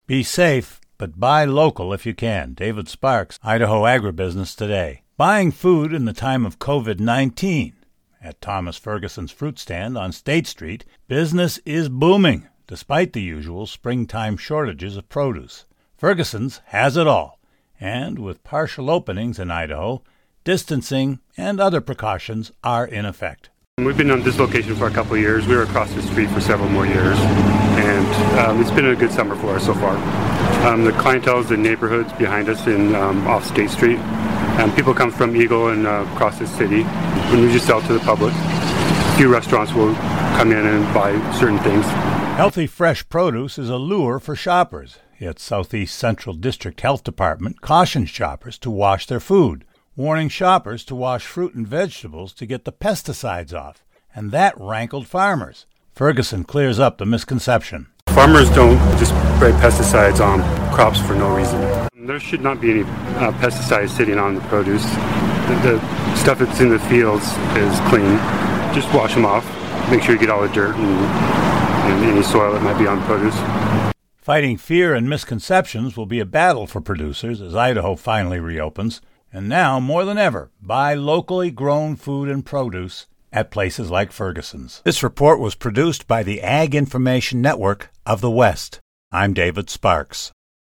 Be safe, but buy local if you can. David Sparks, Idaho Agribusiness Today. Buying food in the time of COVID-19. At Thomas Ferguson's fruit stand on State Street, business is booming, despite the usual springtime shortages of produce. Ferguson's has it all, and with partial openings in Idaho, distancing and other precautions are in effect. We've been on this location for a couple of years. We were across the street for several more years, and it's been a good summer for us so far. The clientele is in neighborhoods behind us in off State Street. People come from Eagle and across the city, and we just sell to the public. A few restaurants will come in and buy certain things. Healthy, fresh produce is a lure for shoppers, yet Southeast Central District Health Department cautions shoppers to wash their food, warning shoppers to wash fruit and vegetables to get the pesticides off, and that rankled farmers. Ferguson clears up the misconception. Farmers don't just spray pesticides on crops for no reason. There should not be any pesticides sitting on the produce. The stuff that's in the fields is clean. Just wash them off. Make sure you get all the dirt and any soil that might be on produce. Fighting fear and misconceptions will be a battle for producers as Idaho finally reopens. And now, more than ever, buy locally grown food and produce at places like Ferguson's. This report was produced by the Ag Information Network of the West. I'm David Sparks.